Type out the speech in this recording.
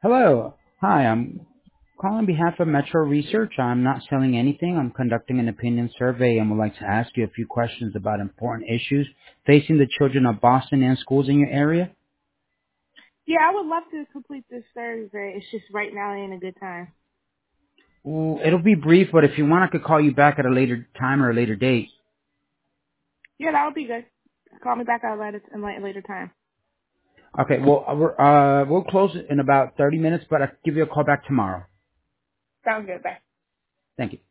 Hello. Hi, I'm calling on behalf of Metro Research. I'm not selling anything. I'm conducting an opinion survey and would like to ask you a few questions about important issues facing the children of Boston and schools in your area. Yeah, I would love to complete this survey. It's just right now ain't a good time. Ooh, it'll be brief, but if you want, I could call you back at a later time or a later date. Yeah, that would be good. Call me back at a later time. Okay, well, we'll close in about 30 minutes, but I'll give you a call back tomorrow. Sounds good. Bye. Thank you.